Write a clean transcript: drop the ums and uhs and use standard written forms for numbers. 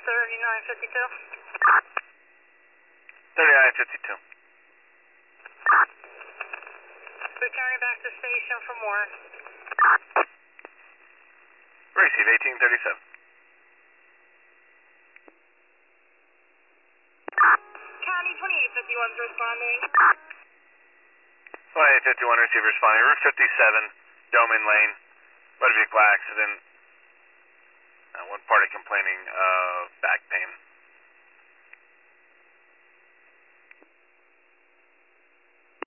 3952. 3952. Returning back to station for more. Receive 1837. County 2851's responding. 2851 receiver responding. Route 57, Domain Lane. Motor vehicle accident. One party complaining of back pain.